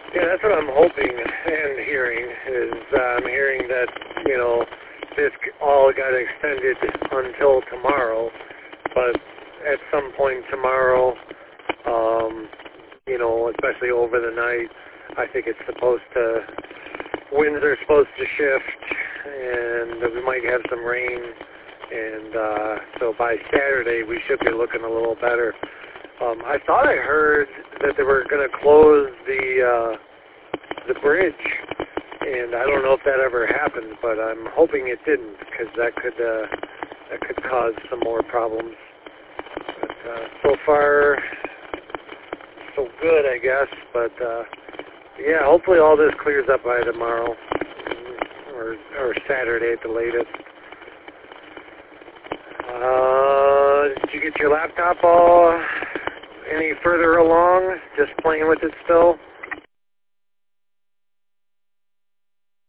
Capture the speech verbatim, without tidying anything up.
Yeah, that's what I'm hoping and hearing is uh, I'm hearing that, you know, this all got extended until tomorrow, but at some point tomorrow, um, you know, especially over the night, I think it's supposed to, winds are supposed to shift, and we might have some rain, and uh, so by Saturday we should be looking a little better. Um, I thought I heard that they were going to close the uh, the bridge, and I don't know if that ever happened, but I'm hoping it didn't, because that could uh, that could cause some more problems. But uh, so far, so good, I guess. But uh, yeah, hopefully all this clears up by tomorrow, or or Saturday at the latest. Uh, did you get your laptop all any further along? Just playing with it still?